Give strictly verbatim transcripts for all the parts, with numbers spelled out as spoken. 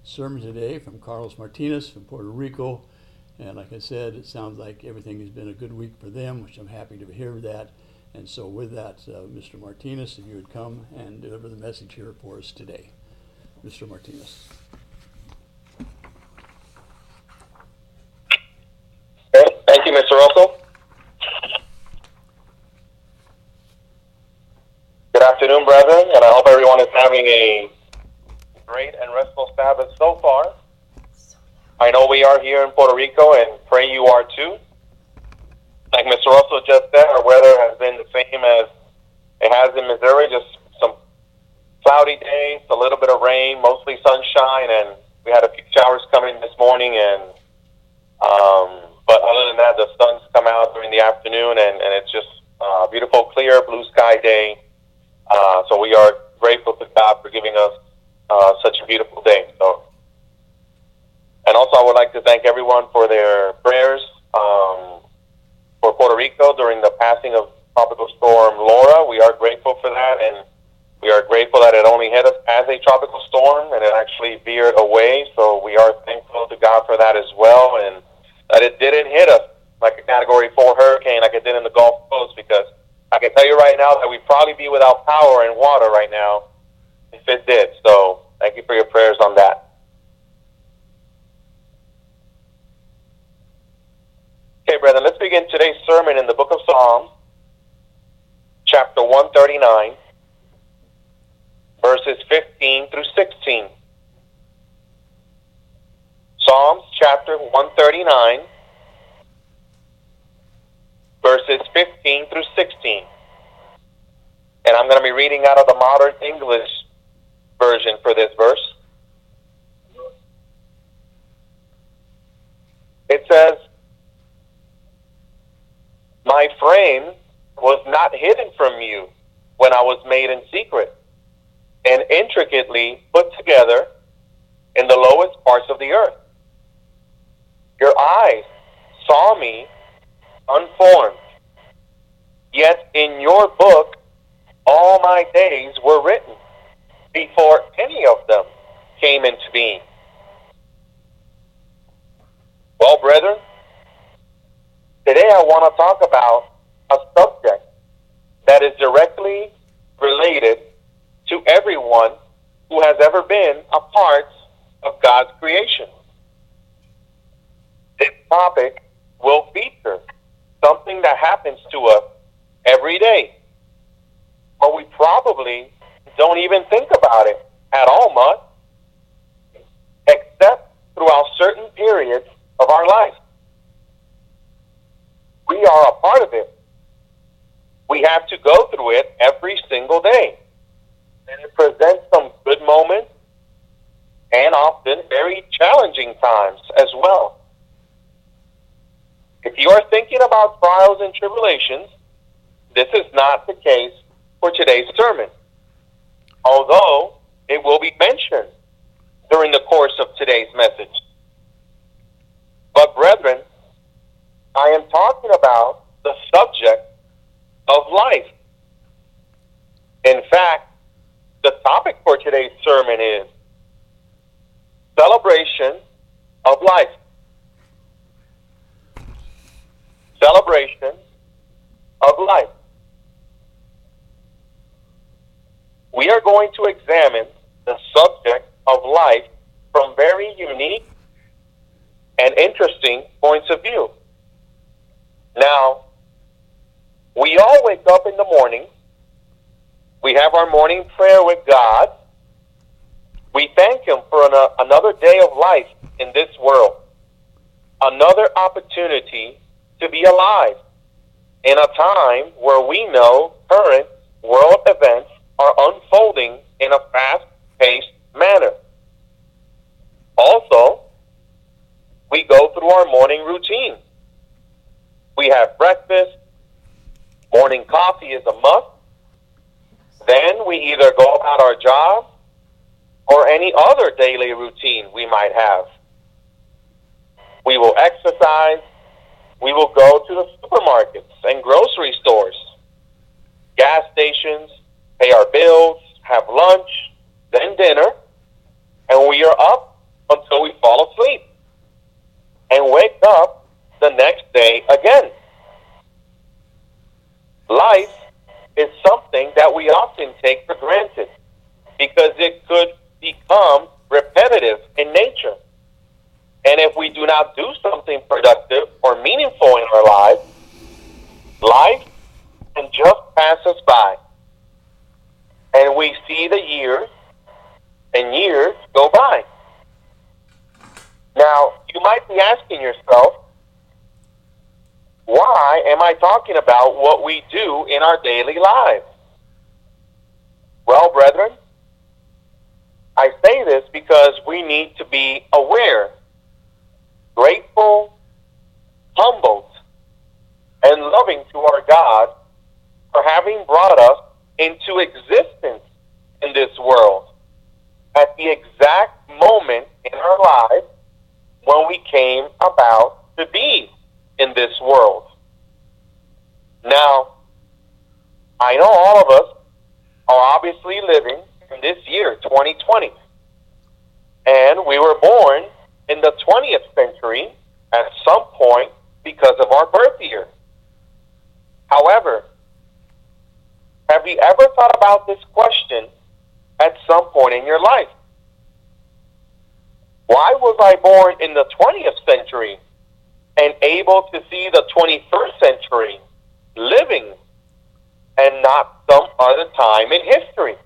sermon today from Carlos Martinez from Puerto Rico. And like I said, it sounds like everything has been a good week for them, which I'm happy to hear that. And so with that, uh, Mister Martinez, if you would come and deliver the message here for us today. Mister Martinez. Okay. Thank you, Mister Russell. Good afternoon, brethren, and I hope everyone is having a great and restful Sabbath so far. I know we are here in Puerto Rico, and pray you are too. Like Mister Russell just said, our weather has been the same as it has in Missouri, just some cloudy days, a little bit of rain, mostly sunshine, and we had a few showers come in this morning, and um, but other than that, the sun's come out during the afternoon, and, and it's just a beautiful, clear, blue sky day. Uh, so we are grateful to God for giving us uh, such a beautiful day. So, and also I would like to thank everyone for their prayers um, for Puerto Rico during the passing of Tropical Storm Laura. We are grateful for that, and we are grateful that it only hit us as a tropical storm, and it actually veered away. So we are thankful to God for that as well, and that it didn't hit us like a Category four hurricane like it did in the Gulf Coast, because I can tell you right now that we'd probably be without power and water right now if it did. So thank you for your prayers on that. Okay, brethren, let's begin today's sermon in the book of Psalms, chapter one thirty-nine, verses fifteen through sixteen. Psalms chapter one thirty-nine, verses fifteen through sixteen. And I'm going to be reading out of the Modern English version for this verse. It says, "My frame was not hidden from you when I was made in secret and intricately put together in the lowest parts of the earth. Your eyes saw me unformed. Yet in your book all my days were written before any of them came into being." Well, brethren, today I want to talk about a subject that is directly related to everyone who has ever been a part of God's creation. This topic will feature something that happens to us every day, but we probably don't even think about it at all much, except throughout certain periods of our life. We are a part of it. We have to go through it every single day, and it presents some good moments and often very challenging times as well. If you are thinking about trials and tribulations, this is not the case for today's sermon, although it will be mentioned during the course of today's message. But brethren, I am talking about the subject of life. In fact, the topic for today's sermon is celebration of life. Celebration of life. We are going to examine the subject of life from very unique and interesting points of view. Now, we all wake up in the morning. We have our morning prayer with God. We thank Him for an, uh, another day of life in this world, another opportunity to be alive in a time where we know current world events are unfolding in a fast-paced manner. Also, we go through our morning routine. We have breakfast. Morning coffee is a must. Then we either go about our job or any other daily routine we might have. We will exercise. We will go to the supermarkets and grocery stores, gas stations, pay our bills, have lunch, then dinner, and we are up day again. Life is something that we often take for granted because it could become repetitive in nature. And if we do not do something productive or meaningful in our lives, life can just pass us by. And we see the years and years go by. Now, you might be asking yourself, why am I talking about what we do in our daily lives? Well, brethren, I say this because we need to be aware, grateful, humbled, and loving to our God for having brought us into existence in this world at the exact moment in our lives when we came about to be in this world. Now, I know all of us are obviously living in this year, twenty twenty. And we were born in the twentieth century at some point because of our birth year. However, have you ever thought about this question at some point in your life? Why was I born in the twentieth century and able to see the twenty-first century living and not some other time in history?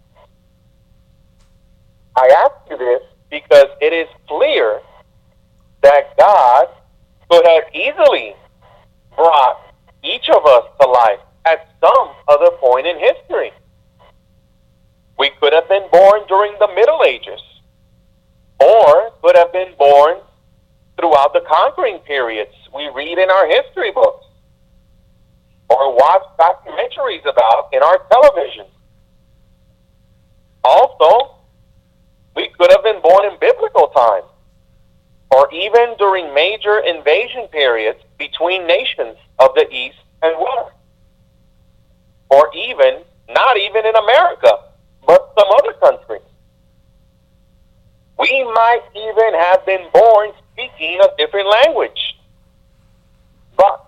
I ask you this because it is clear that God could have easily brought each of us to life at some other point in history. We could have been born during the Middle Ages, or could have been born throughout the conquering periods we read in our history books, or watch documentaries about in our television. Also, we could have been born in biblical times, or even during major invasion periods between nations of the East and West, or even, not even in America, but some other country. We might even have been born speaking a different language. But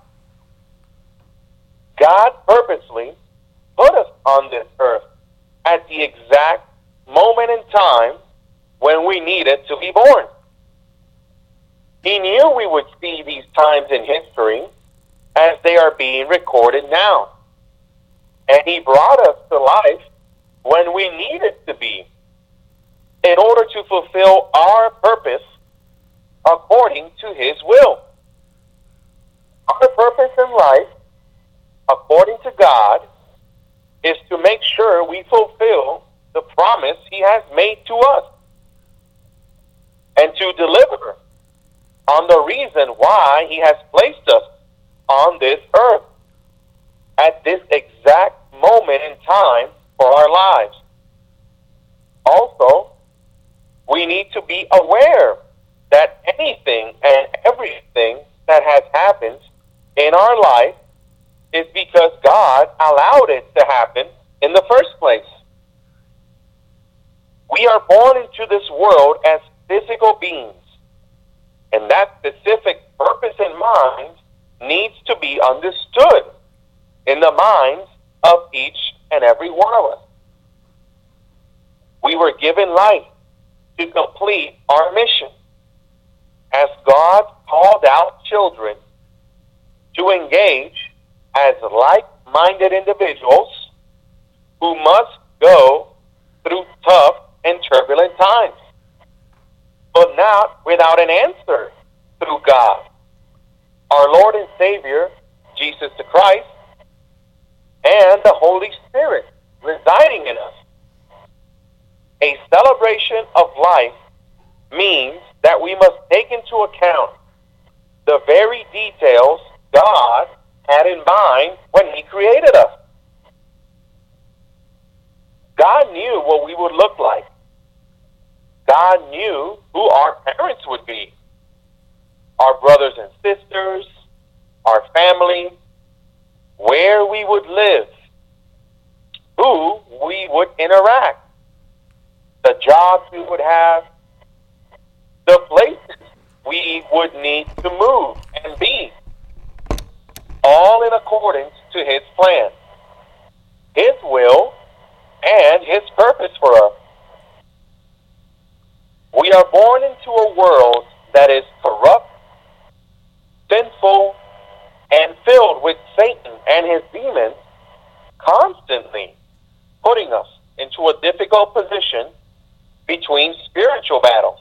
God purposely put us on this earth at the exact moment in time when we needed to be born. He knew we would see these times in history as they are being recorded now. And He brought us to life when we needed to be, in order to fulfill our purpose according to His will. Our purpose in life, according to God, is to make sure we fulfill the promise He has made to us, and to deliver on the reason why He has placed us on this earth at this exact moment in time for our lives. Also, we need to be aware that anything and everything that has happened in our life is because God allowed it to happen in the first place. We are born into this world as physical beings, and that specific purpose in mind needs to be understood in the minds of each and every one of us. We were given life to complete our mission, as God called out children to engage as like-minded individuals who must go through tough and turbulent times, but not without an answer through God, our Lord and Savior, Jesus the Christ, and the Holy Spirit residing in us. A celebration of life means that we must take into account the very details God had in mind when He created us. God knew what we would look like. God knew who our parents would be, our brothers and sisters, our family, where we would live, who we would interact, the jobs we would have, the places we would need to move and be, all in accordance to His plan, His will, and His purpose for us. We are born into a world that is corrupt, sinful, and filled with Satan and his demons, constantly putting us into a difficult position between spiritual battles.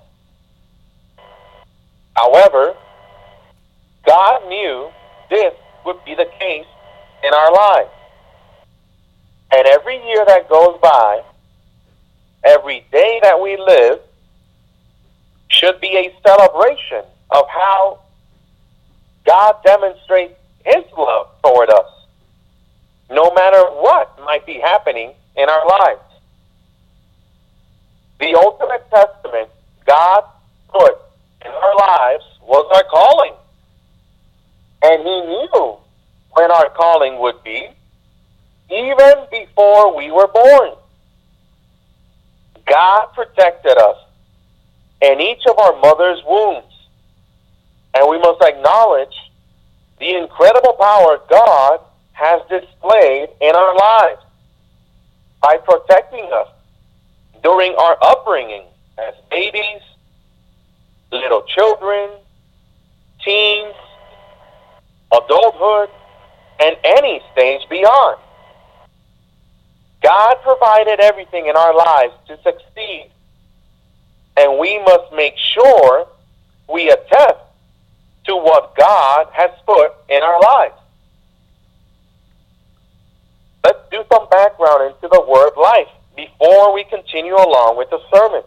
However, God knew this would be the case in our lives. And every year that goes by, every day that we live, should be a celebration of how God demonstrates His love toward us, no matter what might be happening in our lives. The ultimate testament God put in our lives was our calling. And He knew when our calling would be, even before we were born. God protected us in each of our mother's wombs. And we must acknowledge the incredible power God has displayed in our lives by protecting us during our upbringing as babies, little children, teens, adulthood, and any stage beyond. God provided everything in our lives to succeed, and we must make sure we attest to what God has put in our lives. Let's do some background into the word life before we continue along with the sermon.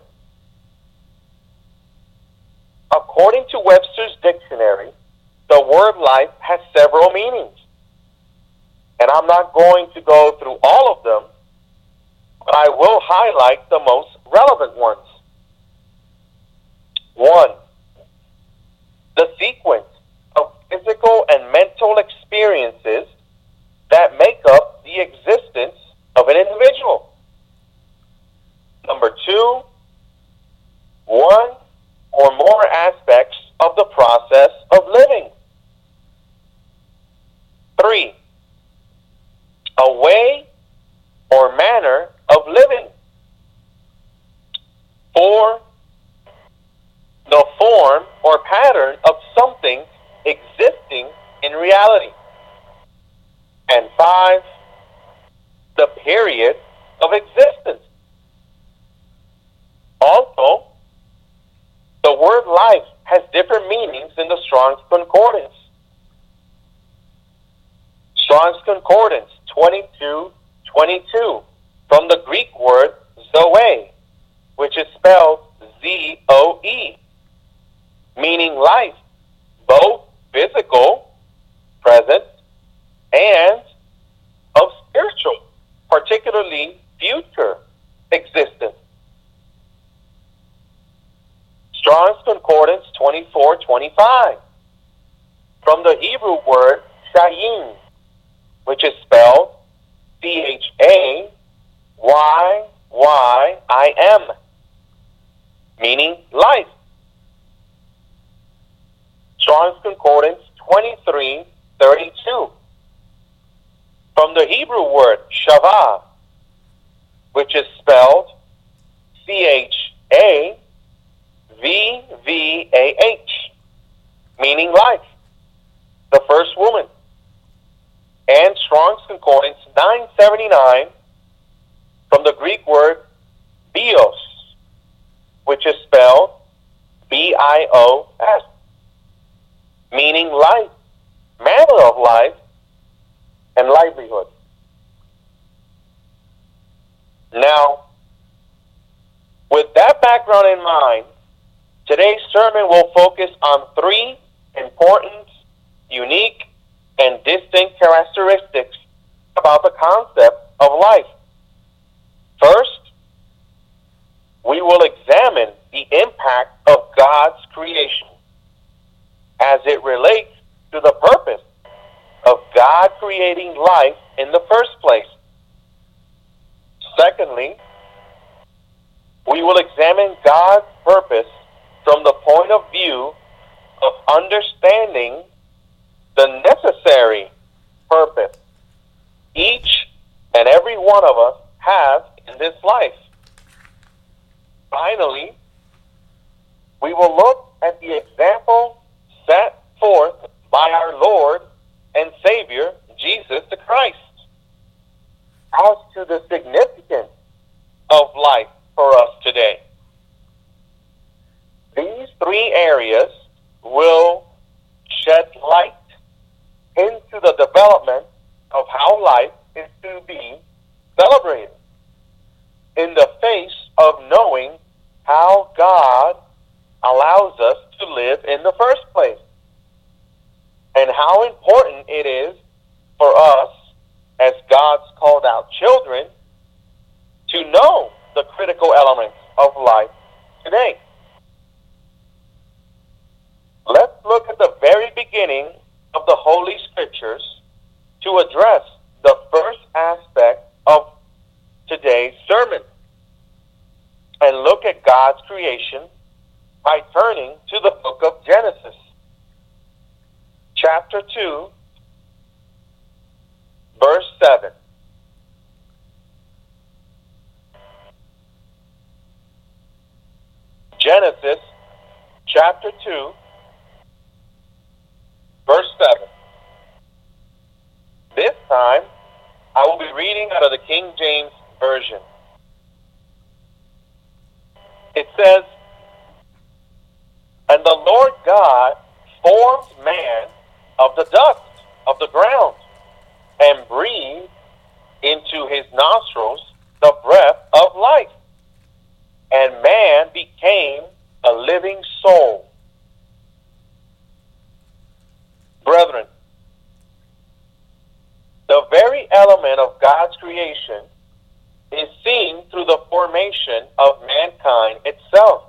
According to Webster's dictionary, the word life has several meanings. And I'm not going to go through all of them, but I will highlight the most relevant ones. One, the sequence of physical and mental experiences that make up the existence of an individual. Number two, one or more aspects of the process of living. Three, a way or manner of living. Four, the form or pattern of something existing in reality. And five, the period of existence. Also, the word life has different meanings in the Strong's Concordance. Strong's Concordance twenty-two twenty-two, from the Greek word zoe, which is spelled Z O E, meaning life, both physical, present, and of spiritual, particularly future existence. Strong's Concordance twenty-four twenty-five, from the Hebrew word chayim, which is spelled C H A Y Y I M, meaning life. Strong's Concordance twenty-three thirty-two, from the Hebrew word shavah, which is spelled C H A V V A H, meaning life, the first woman. And Strong's Concordance nine seventy-nine, from the Greek word bios, which is spelled B I O S, meaning life, manner of life, and livelihood. Now, with that background in mind, today's sermon will focus on three important, unique, and distinct characteristics about the concept of life. First, we will examine the impact of God's creation as it relates to the purpose of God creating life in the first place. Secondly, we will examine God's purpose from the point of view of understanding the necessary purpose each and every one of us have in this life. Finally, we will look at the example set forth by our Lord and Savior, Jesus the Christ, as to the significance of life for us today. These three areas will shed light into the development of how life is to be celebrated in the face of knowing how God allows us to live in the first place, and how important it is for us as God's called out children to know the critical elements of life today. Let's look at the very beginning of the Holy Scriptures to address the first aspect of today's sermon, and look at God's creation by turning to the book of Genesis, chapter two, verse seven. Genesis, chapter two, verse seven. This time, I will be reading out of the King James Version. It says, "And the Lord God formed man of the dust of the ground, and breathed into his nostrils the breath of life, and man became a living soul." Brethren, the very element of God's creation is seen through the formation of mankind itself.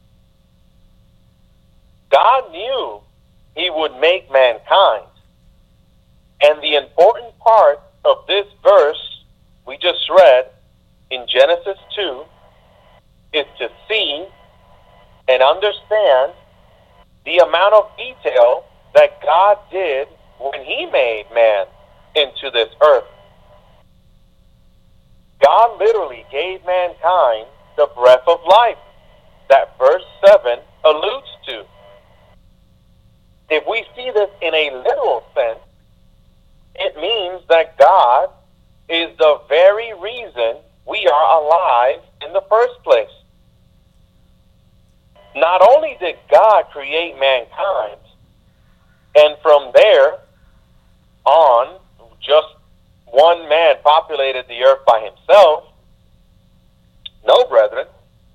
God knew he would make mankind, and the important part of this verse we just read in Genesis two is to see and understand the amount of detail that God did when he made man into this earth. God literally gave mankind the breath of life that verse seven alludes to. If we see this in a literal sense, it means that God is the very reason we are alive in the first place. Not only did God create mankind, and from there on, just one man populated the earth by himself. No, brethren.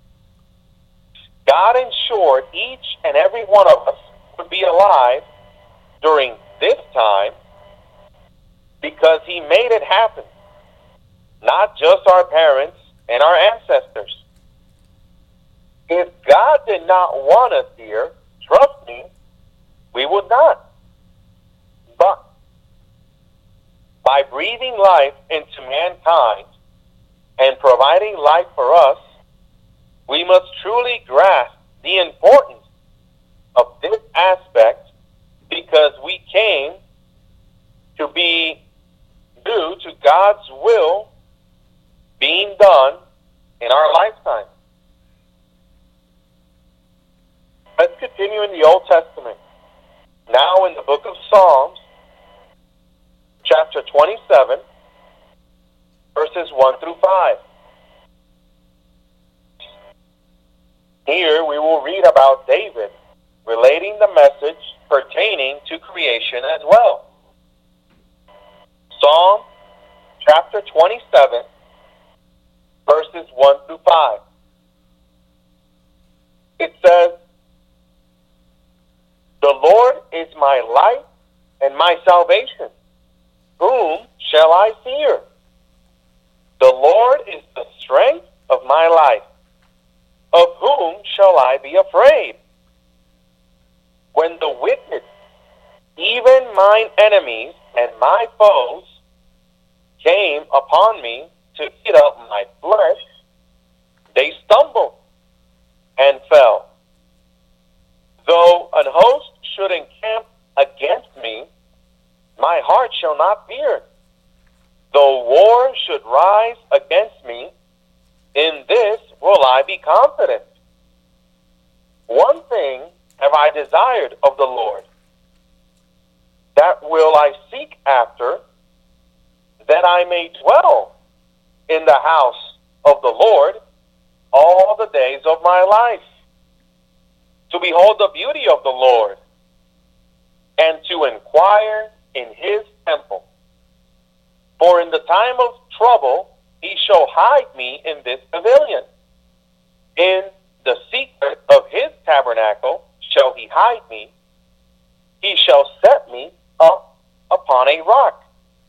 God ensured each and every one of us would be alive during this time because he made it happen. Not just our parents and our ancestors. If God did not want us here, trust me, we would not. But by breathing life into mankind and providing life for us, we must truly grasp the importance of this aspect, because we came to be due to God's will being done in our lifetime. Let's continue in the Old Testament. Now in the book of Psalms, chapter twenty-seven, verses one through five. Here we will read about David relating the message pertaining to creation as well. Psalm chapter twenty-seven, verses one through five. It says, "The Lord is my light and my salvation. Whom shall I fear? The Lord is the strength of my life. Of whom shall I be afraid? When the wicked, even mine enemies and my foes, came upon me to eat up my flesh, they stumbled and fell. Though an host should encamp against me, my heart shall not fear. Though war should rise against me, in this will I be confident. One thing have I desired of the Lord, that will I seek after, that I may dwell in the house of the Lord all the days of my life, to behold the beauty of the Lord, and to inquire in his temple. For in the time of trouble he shall hide me in this pavilion. In the secret of his tabernacle shall he hide me. He shall set me up upon a rock.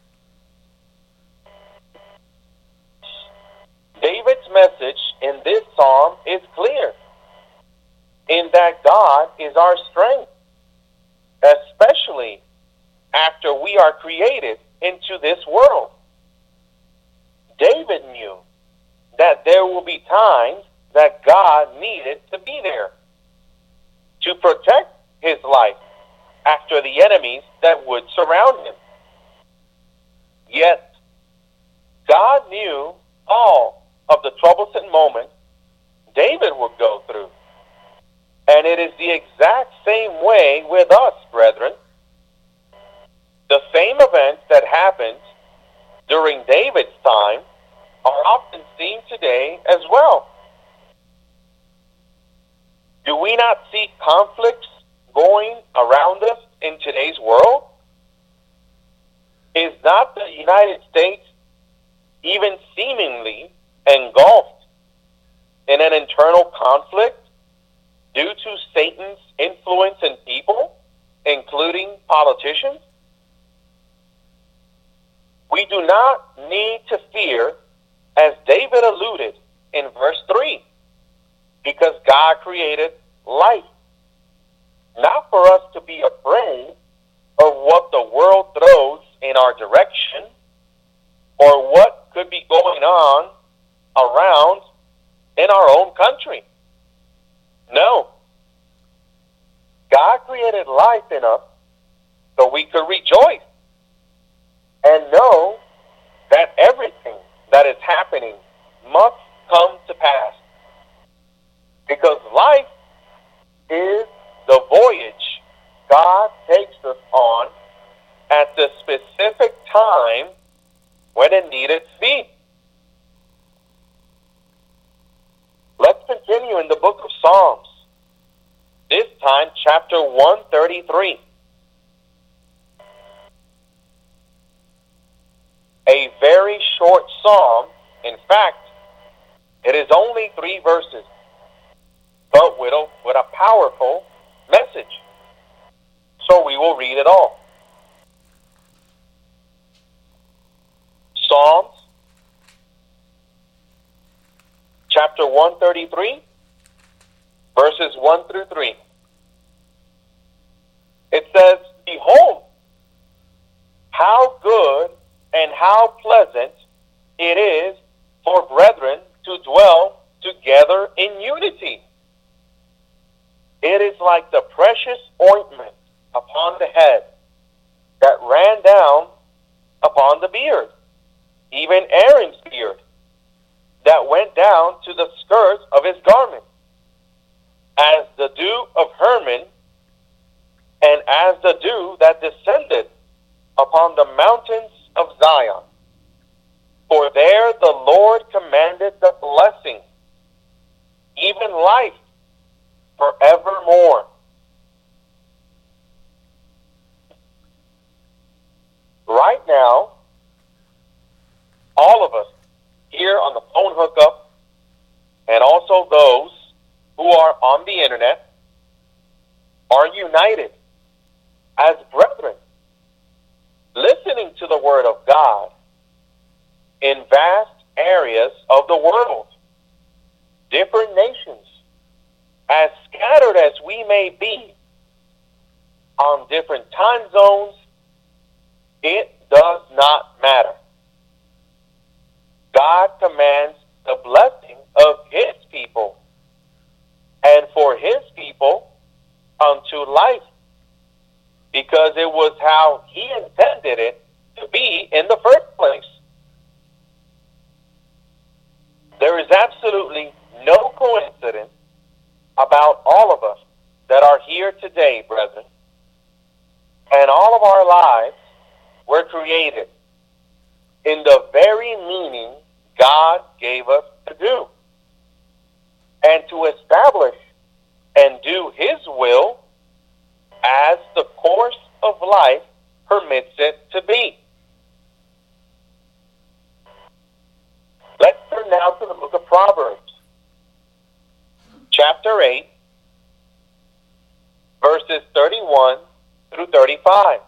David's message in this psalm is clear, in that God is our strength, especially after we are created into this world. David knew that there will be times that God needed to be there to protect his life after the enemies that would surround him. Yet, God knew all of the troublesome moments David would go through. And it is the exact same way with us, brethren. The same events that happened during David's time are often seen today as well. Do we not see conflicts going around us in today's world? Is not the United States even seemingly engulfed in an internal conflict due to Satan's influence in people, including politicians? We do not need to fear, as David alluded in verse three, because God created light. Not for us to be afraid of what the world throws in our direction or what could be going on around in our own country. No. God created life in us so we could rejoice and know that everything that is happening must come to pass. Because life is the voyage God takes us on at the specific time when it needed to be. Let's continue in the book of Psalms. This time, chapter one thirty-three. A very short psalm. In fact, it is only three verses, but with a, with a powerful message. So we will read it all. Psalms, chapter one thirty-three, verses one through three. It says, "Behold, how good and how pleasant it is for brethren to dwell together in unity. It is like the precious ointment upon the head that ran down upon the beard, even Aaron's beard, that went down to the skirts of his garment, as the dew of Hermon, and as the dew that descended upon the mountains of Zion. For there the Lord commanded the blessing, even life forevermore." Right now, all of us here on the phone hookup, and also those who are on the internet, are united as brethren, listening to the word of God in vast areas of the world, different nations, as scattered as we may be on different time zones. It does not matter. God commands the blessing of his people, and for his people unto life, because it was how he intended it to be in the first place. There is absolutely no coincidence about all of us that are here today, brethren. And all of our lives were created in the very meaning God gave us to do, and to establish and do his will as the course of life permits it to be. Let's turn now to the book of Proverbs, chapter eight, verses thirty-one through thirty-five.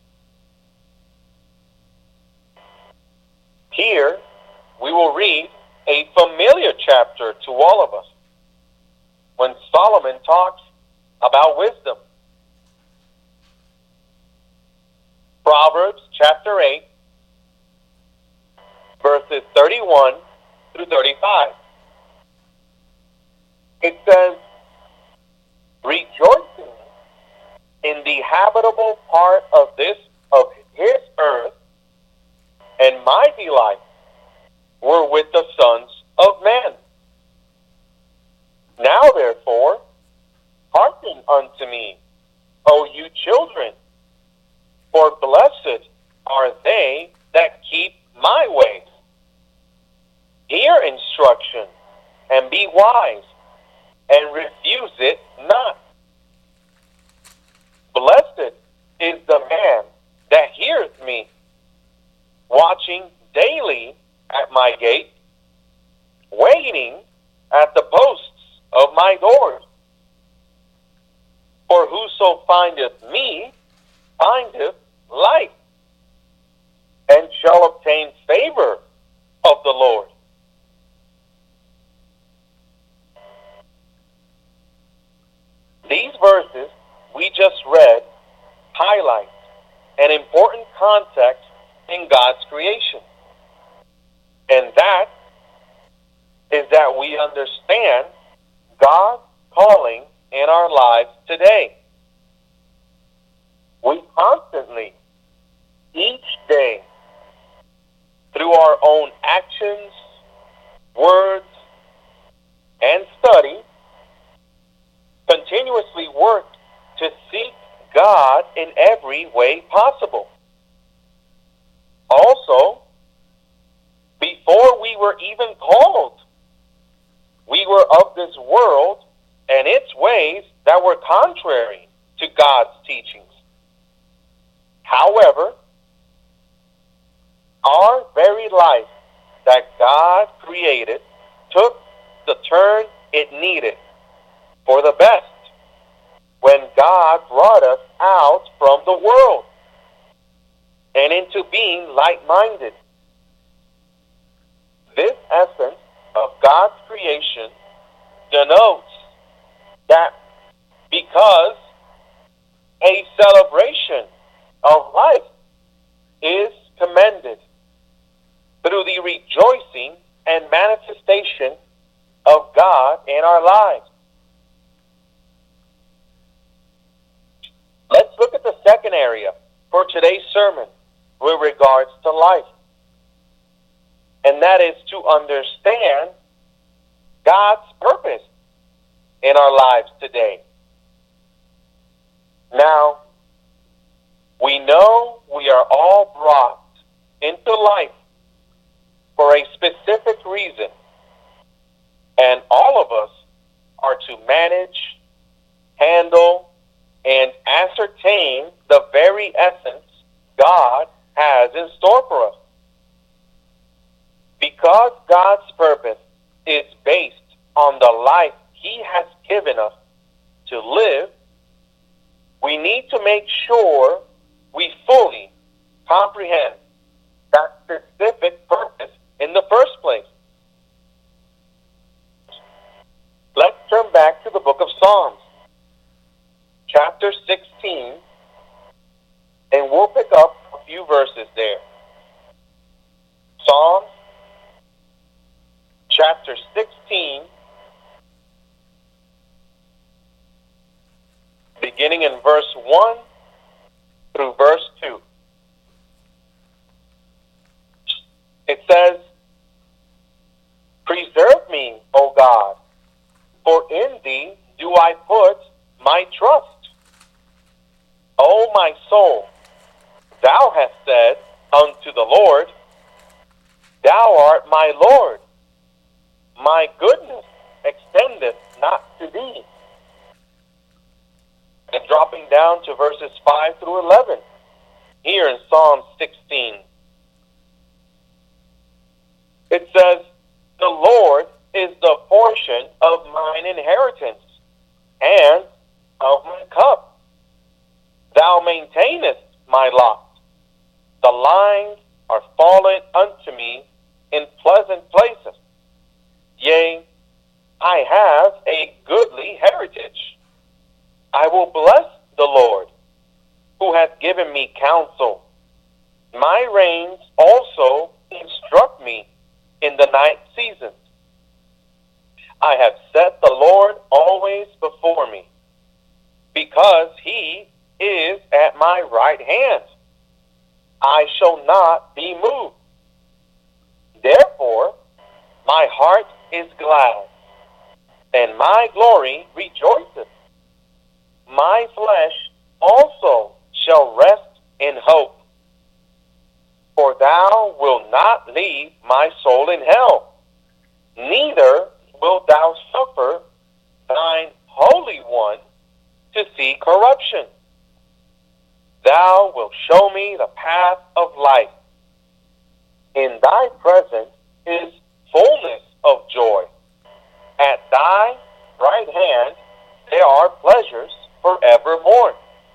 Here, we will read a familiar chapter to all of us when Solomon talks about wisdom. Proverbs chapter eight, verses thirty-one through thirty-five. It says, rejoicing in the habitable part of this of his earth, and my delight were with the sons of men. Now therefore, hearken unto me, O you children, for blessed are they that keep my ways. Hear instruction, and be wise, and refuse it not. Blessed is the man that heareth me, watching daily at my gate, waiting at the posts of my doors. For whoso findeth me findeth life, and shall obtain favor of the Lord. These verses we just read highlight an important context in God's creation. And that is that we understand God's calling in our lives today. We constantly, each day, through our own actions, words, and study, continuously work to seek God in every way possible. Also, before we were even called, we were of this world and its ways that were contrary to God's teachings. However, our very life that God created took the turn it needed for the best when God brought us out from the world and into being like-minded. This essence of God's creation denotes that because a celebration of life is commended through the rejoicing and manifestation of God in our lives. Let's look at the second area for today's sermon with regards to life. And that is to understand God's purpose in our lives today. Now, we know we are all brought into life for a specific reason, and all of us are to manage, handle, and ascertain the very essence God has in store for us. Because God's purpose is based on the life He has given us to live, we need to make sure we fully comprehend that specific purpose in the first place. Let's turn back to the book of Psalms, chapter sixteen, and we'll pick up a few verses there. Psalms, chapter sixteen, beginning in verse one through verse two. It says, "Preserve me, O God, for in thee do I put my trust. O my soul, thou hast said unto the Lord, Thou art my Lord. My goodness extendeth not to thee." And dropping down to verses five through eleven, here in Psalm sixteen, it says, "The Lord is the portion of mine inheritance, and of my cup. Thou maintainest my lot. The lines are fallen unto me in pleasant places. Yea, I have a goodly heritage. I will bless the Lord, who hath given me counsel. My reins also instruct me in the night seasons. I have set the Lord always before me, because he is at my right hand. I shall not be moved. Therefore, my heart is glad, and my glory rejoiceth. My flesh also shall rest in hope. For thou wilt not leave my soul in hell, neither wilt thou suffer thine Holy One to see corruption. Thou wilt show me the path of life. In thy presence is fullness of joy. At thy right hand there are pleasures forevermore."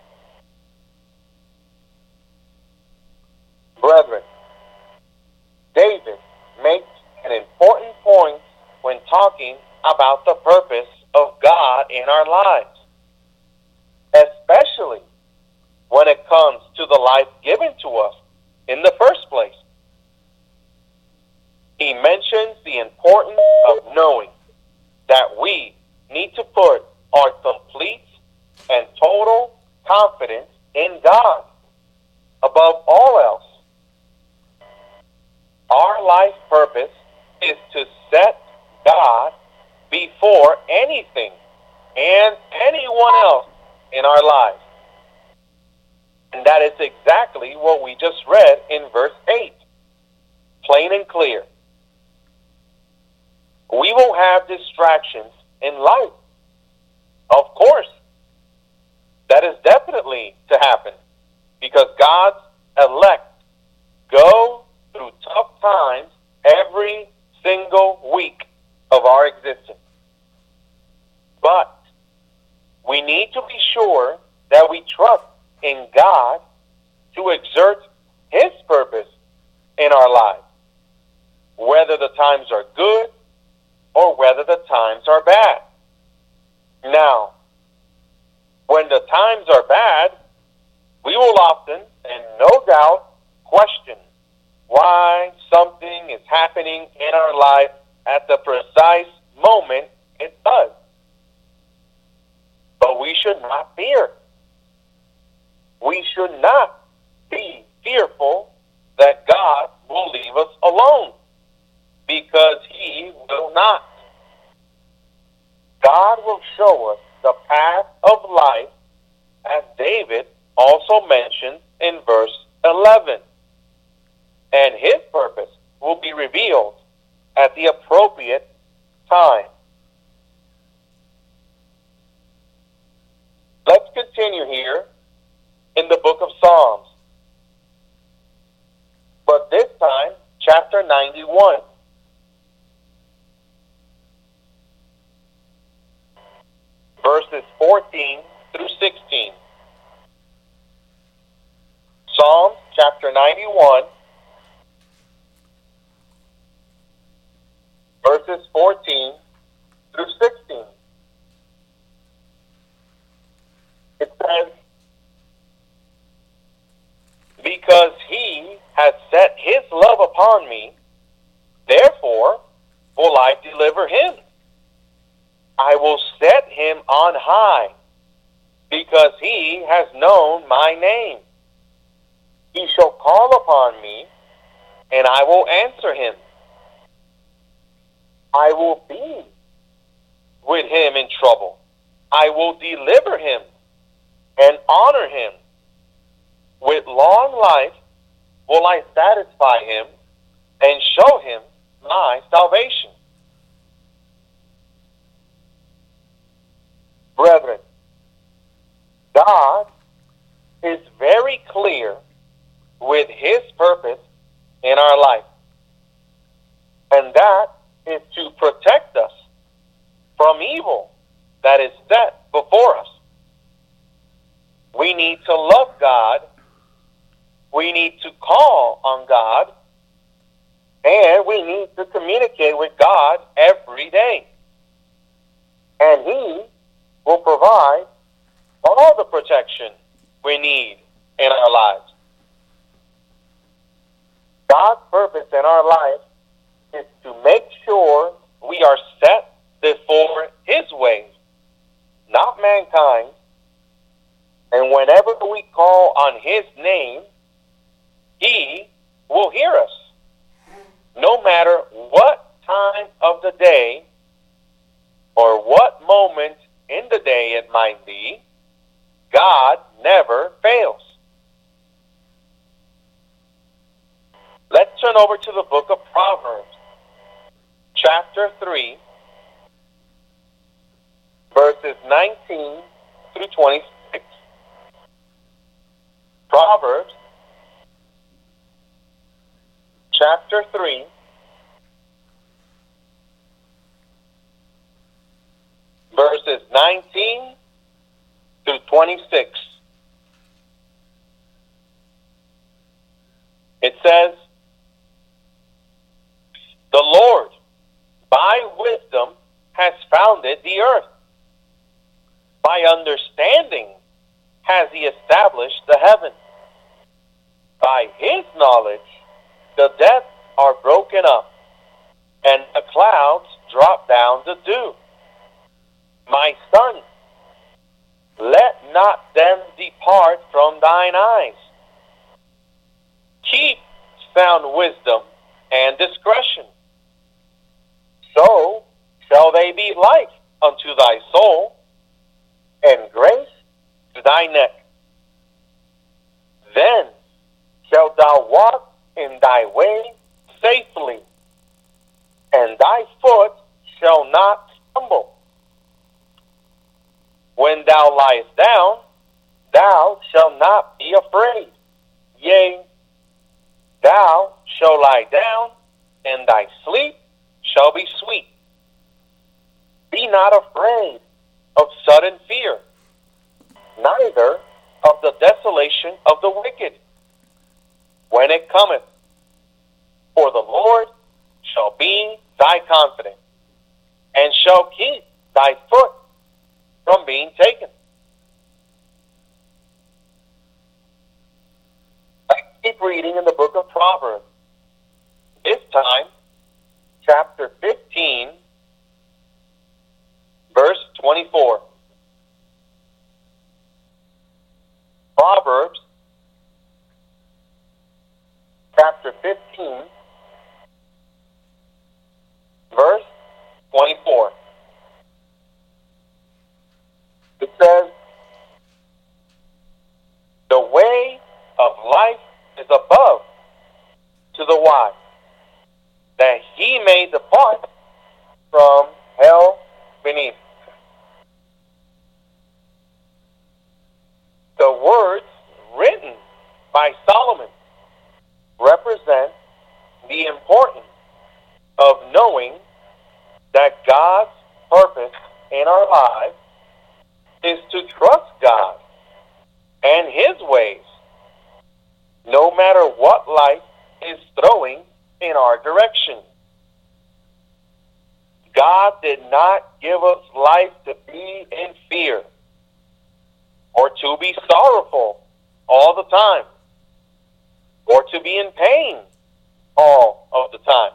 Brethren, David makes an important point when talking about the purpose of God in our lives, especially when it comes to the life given to us in the first place. He mentions the importance of knowing that we need to put our complete and total confidence in God above all else. Our life purpose is to set God before anything and anyone else in our lives. And that is exactly what we just read in verse eight. Plain and clear. We will have distractions in life. Of course. That is definitely to happen, because God's elect go through tough times every single week of our existence. But we need to be sure that we trust in God to exert His purpose in our lives, whether the times are good or whether the times are bad. Now, when the times are bad, we will often, and no doubt, question why something is happening in our life at the precise moment it does. But we should not fear. We should not be fearful that God will leave us alone, because He will not. God will show us the path of life, as David also mentioned in verse eleven. And His purpose will be revealed at the appropriate time. Let's continue here in the book of Psalms. But this time, chapter ninety-one. Verses fourteen through sixteen. Psalms chapter ninety-one, verses fourteen through sixteen. It says, "Because He has set His love upon me, therefore will I deliver Him. I will set Him on high, because He has known my name. He shall call upon me, and I will answer him. I will be with him in trouble. I will deliver him and honor him. With long life will I satisfy him and show him my salvation. Brethren, God is very clear with his purpose in our life, and that is to protect us from evil that is set before us. We need to love God, we need to call on God, and we need to communicate with God every day. And he will provide all the protection we need in our lives. God's purpose in our life is to make sure we are set before his ways, not mankind. And whenever we call on his name, he will hear us. No matter what time of the day or what moment in the day it might be, God never fails. Let's turn over to the book of Proverbs, chapter three, verses nineteen through twenty-six. Proverbs, chapter three, verses nineteen through twenty-six. It says, "The Lord, by wisdom, has founded the earth. By understanding has he established the heavens. By his knowledge the depths are broken up, and the clouds drop down the dew. My son, let not them depart from thine eyes. Keep sound wisdom and discretion. So shall they be life unto thy soul, and grace to thy neck. Then shalt thou walk in thy way safely, and thy foot shall not stumble. When thou liest down, thou shalt not be afraid. Yea, thou shalt lie down, and thy sleep shall be sweet. Be not afraid of sudden fear, neither of the desolation of the wicked, when it cometh. For the Lord shall be thy confidence, and shall keep thy foot from being taken." I keep reading in the book of Proverbs. This time, chapter fifteen, verse twenty-four. Proverbs, chapter fifteen, verse twenty-four. It says, "The way of life is above to the wise, that he may depart from hell beneath." The words written by Solomon represent the importance of knowing that God's purpose in our lives is to trust God and his ways, no matter what life is throwing in our direction. God did not give us life to be in fear or to be sorrowful all the time or to be in pain all of the time.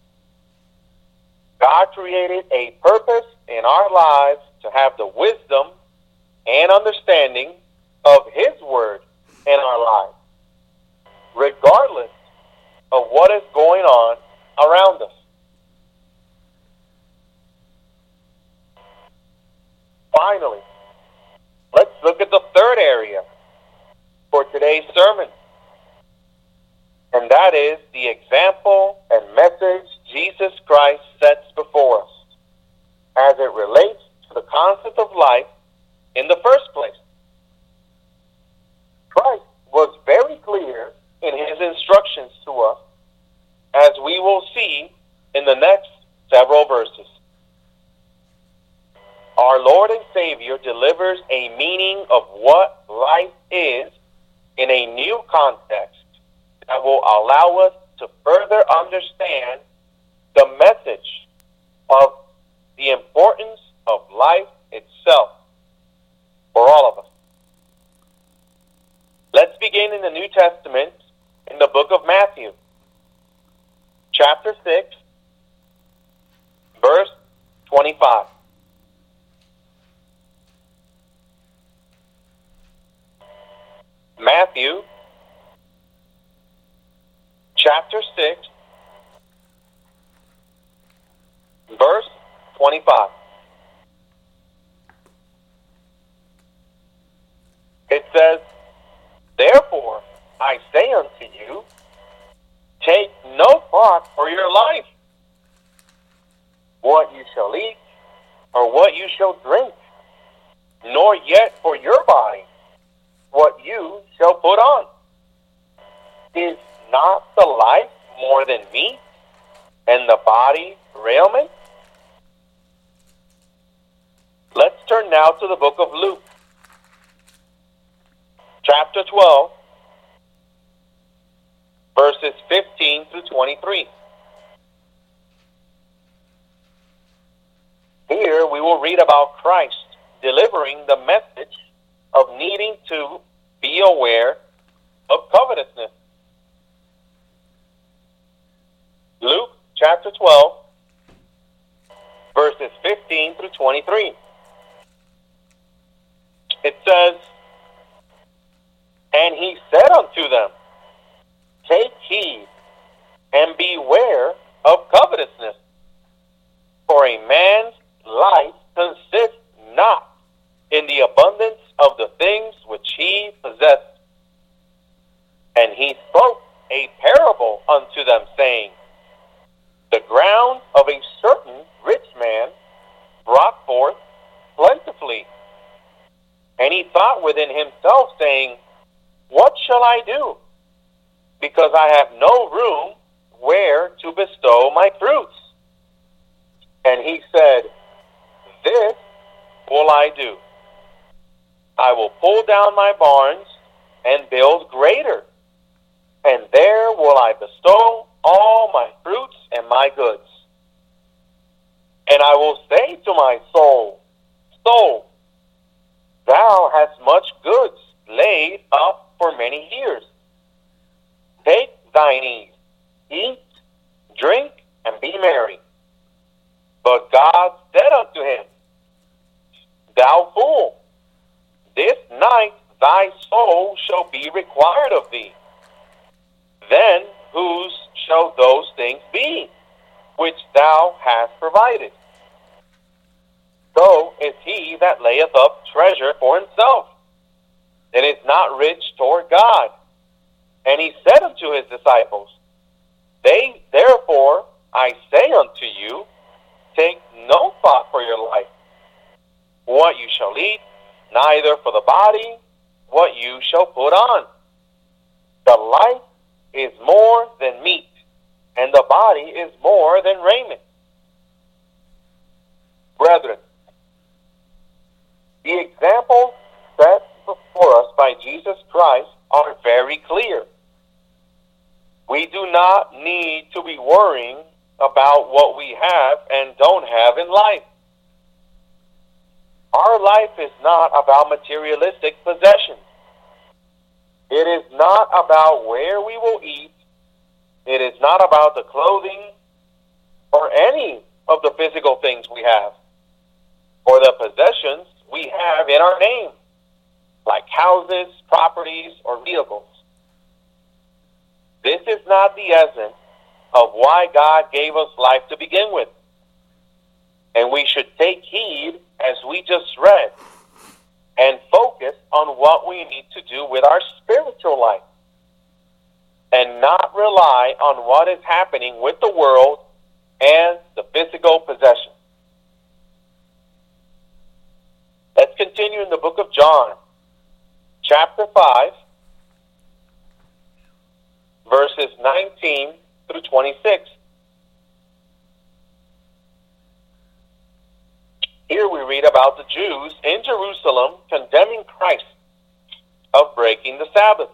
God created a purpose in our lives to have the wisdom and understanding of his word in our lives. regardless of what is going on around us. Finally, let's look at the third area for today's sermon. And that is the example and message Jesus Christ sets before us as it relates to the concept of life in the first place. Christ was very clear in his instructions to us, as we will see in the next several verses. Our Lord and Savior delivers a meaning of what life is in a new context that will allow us to further understand the message of the importance of life itself for all of us. Let's begin in the New Testament in the book of Matthew, chapter six, verse twenty-five. Matthew, chapter six, verse twenty-five. It says, "Therefore I say unto you, take no thought for your life, what you shall eat, or what you shall drink, nor yet for your body, what you shall put on. Is not the life more than meat, and the body raiment?" Let's turn now to the book of Luke, chapter twelve, verses fifteen through twenty-three. Here we will read about Christ delivering the message of needing to be aware of covetousness. Luke chapter twelve, verses fifteen through twenty-three. It says, "And he said unto them, Take heed, and beware of covetousness, for a man's life consists not in the abundance of the things which he possessed. And he spoke a parable unto them, saying, The ground of a certain rich man brought forth plentifully. And he thought within himself, saying, What shall I do? Because I have no room where to bestow my fruits. And he said, This will I do. I will pull down my barns and build greater, and there will I bestow all my fruits and my goods. And I will say to my soul, Soul, thou hast much goods laid up for many years. Take thine ease, eat, drink, and be merry. But God said unto him, Thou fool, this night thy soul shall be required of thee. Then whose shall those things be, which thou hast provided? So is he that layeth up treasure for himself, and is not rich toward God. And he said unto his disciples, They therefore, I say unto you, take no thought for your life, what you shall eat, neither for the body, what you shall put on. The life is more than meat, and the body is more than raiment. Brethren, the examples set before us by Jesus Christ are very clear. We do not need to be worrying about what we have and don't have in life. Our life is not about materialistic possessions. It is not about where we will eat. It is not about the clothing or any of the physical things we have, or the possessions we have in our name, like houses, properties, or vehicles. This is not the essence of why God gave us life to begin with. And we should take heed, as we just read, and focus on what we need to do with our spiritual life, and not rely on what is happening with the world and the physical possessions. Let's continue in the book of John, chapter five, verses nineteen through twenty-six. Here we read about the Jews in Jerusalem condemning Christ of breaking the Sabbath.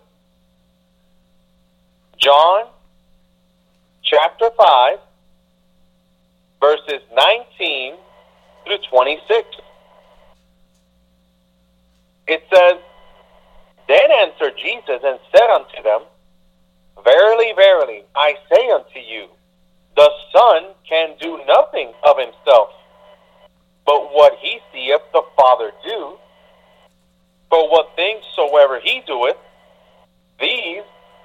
John chapter five, verses nineteen through twenty-six. It says, Then answered Jesus and said unto them, Verily, verily, I say unto you, the Son can do nothing of himself, but what he seeth the Father do. For what things soever he doeth, these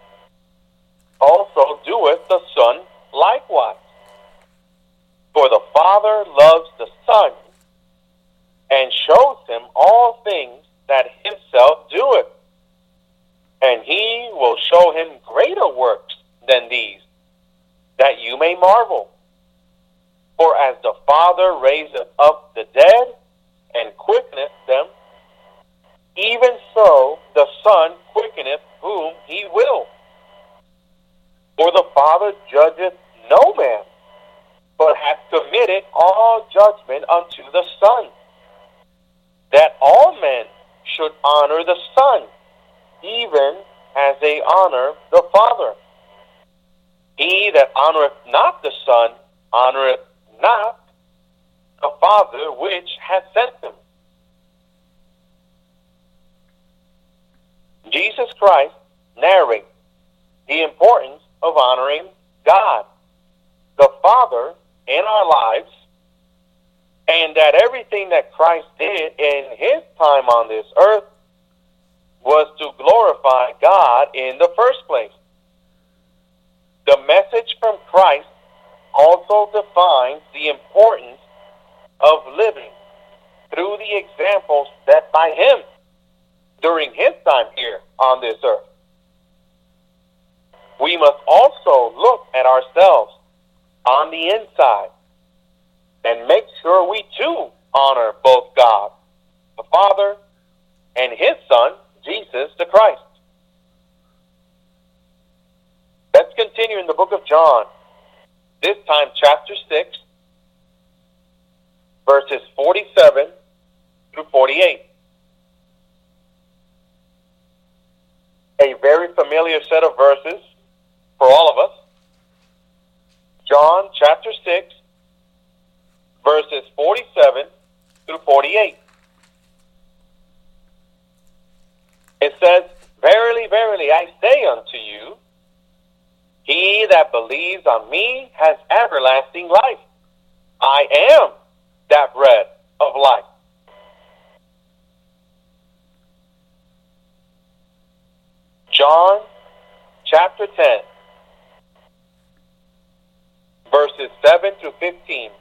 also doeth the Son likewise. For the Father loves the Son, and shows him all things that himself doeth. And he will show him greater works than these, that you may marvel. For as the Father raiseth up the dead, and quickeneth them, even so the Son quickeneth whom he will. For the Father judgeth no man, but hath committed all judgment unto the Son, that all men should honor the Son, even as they honor the Father. He that honoreth not the Son honoreth not the Father which hath sent him. Jesus Christ narrates the importance of honoring God, the Father, in our lives, and that everything that Christ did in his time on this earth was to glorify God in the first place. The message from Christ also defines the importance of living through the examples set by him during his time here on this earth. We must also look at ourselves on the inside and make sure we too honor both God, the Father, and his Son, Jesus the Christ. Let's continue in the book of John, this time chapter six, verses forty-seven through forty-eight. A very familiar set of verses for all of us. John chapter six, verses forty-seven through forty-eight. It says, Verily, verily, I say unto you, he that believes on me has everlasting life. I am that bread of life. John chapter ten, verses seven through fifteen.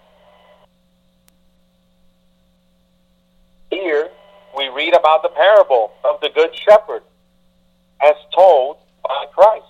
Here we read about the parable of the Good Shepherd as told by Christ.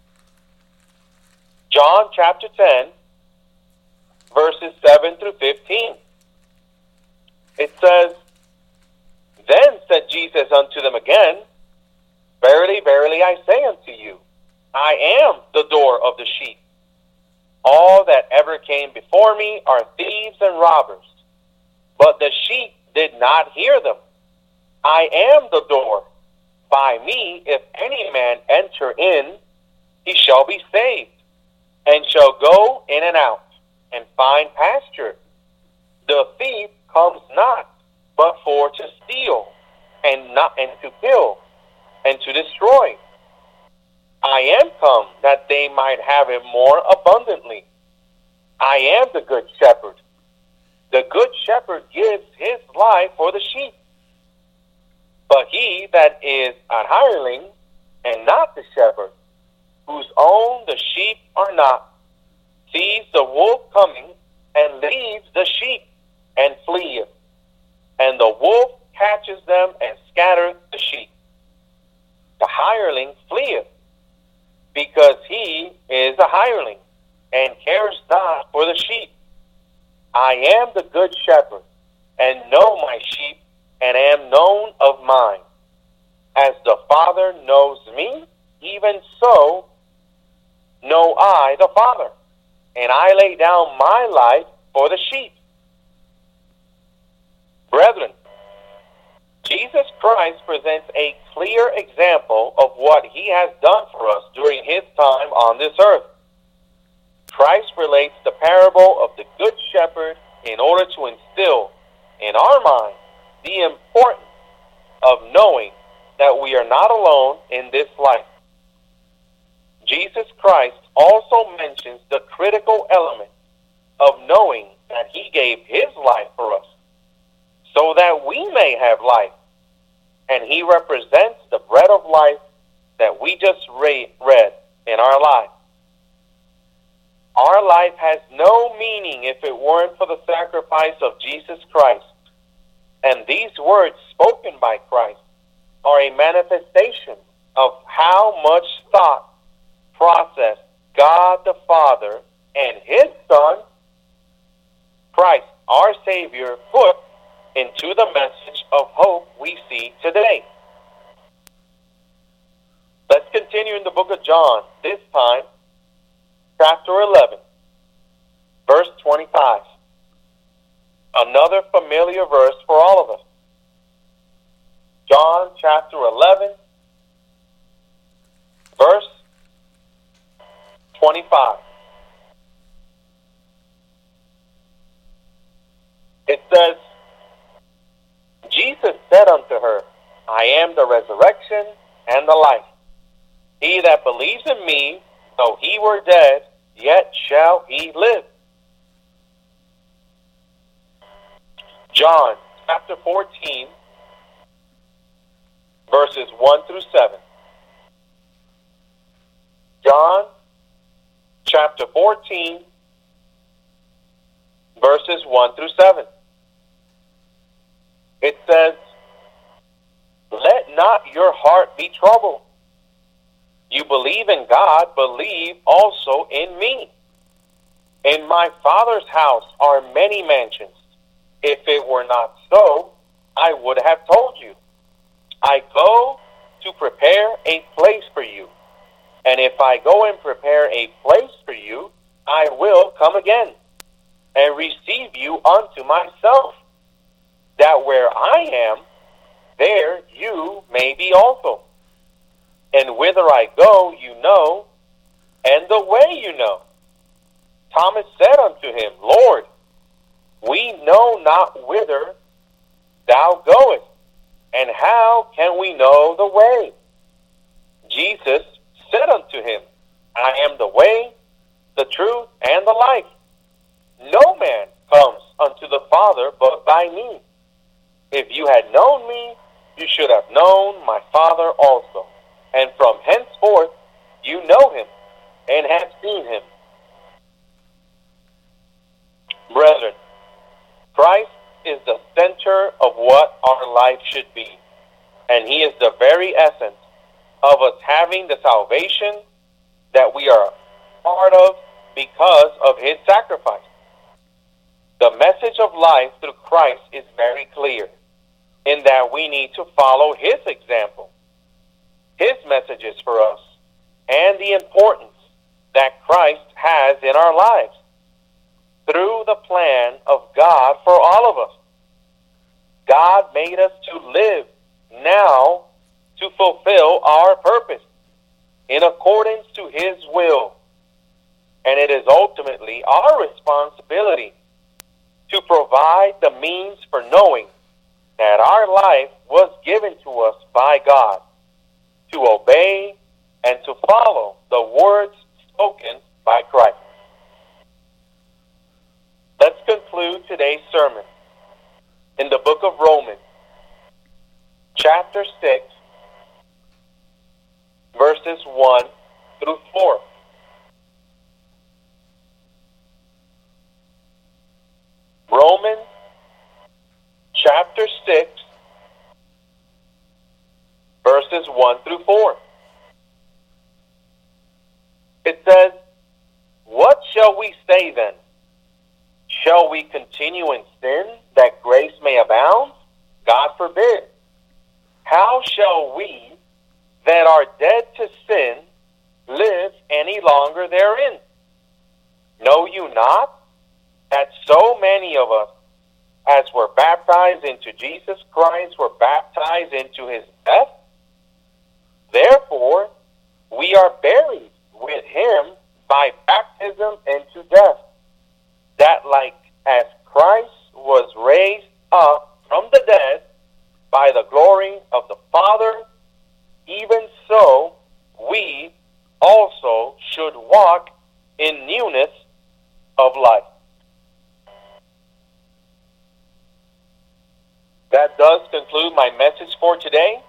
John chapter ten, verses seven through fifteen. It says, Then said Jesus unto them again, Verily, verily, I say unto you, I am the door of the sheep. All that ever came before me are thieves and robbers, but the sheep did not hear them. I am the door. By me, if any man enter in, he shall be saved, and shall go in and out, and find pasture. The thief comes not, but for to steal, and not and to kill, and to destroy. I am come that they might have it more abundantly. I am the good shepherd. The good shepherd gives his life for the sheep. But he that is an hireling, and not the shepherd, whose own the sheep are not, sees the wolf coming, and leaves the sheep, and fleeth. And the wolf catches them, and scattereth the sheep. The hireling fleeth, because he is a hireling, and cares not for the sheep. I am the good shepherd, and know my sheep, and am known of mine. As the Father knows me, even so know I the Father, and I lay down my life for the sheep. Brethren, Jesus Christ presents a clear example of what he has done for us during his time on this earth. Christ relates the parable of the Good Shepherd in order to instill in our mind the importance of knowing that we are not alone in this life. Jesus Christ also mentions the critical element of knowing that he gave his life for us so that we may have life. And he represents the bread of life that we just read in our life. Our life has no meaning if it weren't for the sacrifice of Jesus Christ. And these words spoken by Christ are a manifestation of how much thought, process God the Father and his Son, Christ, our Savior, put into the message of hope we see today. Let's continue in the book of John, this time, chapter eleven, verse twenty-five. Another familiar verse for all of us. John chapter eleven, verse twenty-five. It says, Jesus said unto her, I am the resurrection and the life. He that believes in me, though he were dead, yet shall he live. John chapter fourteen, verses one through seven. John chapter fourteen, verses one through seven. It says, let not your heart be troubled. You believe in God, believe also in me. In my Father's house are many mansions. If it were not so, I would have told you. I go to prepare a place for you. And if I go and prepare a place for you, I will come again and receive you unto myself, that where I am, there you may be also. And whither I go, you know, and the way you know. Thomas said unto him, Lord, we know not whither thou goest, and how can we know the way? Jesus said unto him, I am the way, the truth, and the life. No man comes unto the Father but by me. If you had known me, you should have known my Father also. And from henceforth you know him and have seen him. Brethren, Christ is the center of what our life should be. And he is the very essence of us having the salvation that we are part of because of his sacrifice. The message of life through Christ is very clear in that we need to follow his example, his messages for us, and the importance that Christ has in our lives through the plan of God for all of us. God made us to live now to fulfill our purpose in accordance to his will. And it is ultimately our responsibility to provide the means for knowing that our life was given to us by God, to obey and to follow the words spoken by Christ. Let's conclude today's sermon in the book of Romans, chapter six, verses one through four. Romans chapter six, verses one through four. It says, "What shall we say then? Shall we continue in sin that grace may abound? God forbid. How shall we that are dead to sin live any longer therein? Know you not that so many of us as were baptized into Jesus Christ were baptized into his death? Therefore, we are buried with him by baptism into death, that like as Christ was raised up from the dead by the glory of the Father, even so we also should walk in newness of life." That does conclude my message for today.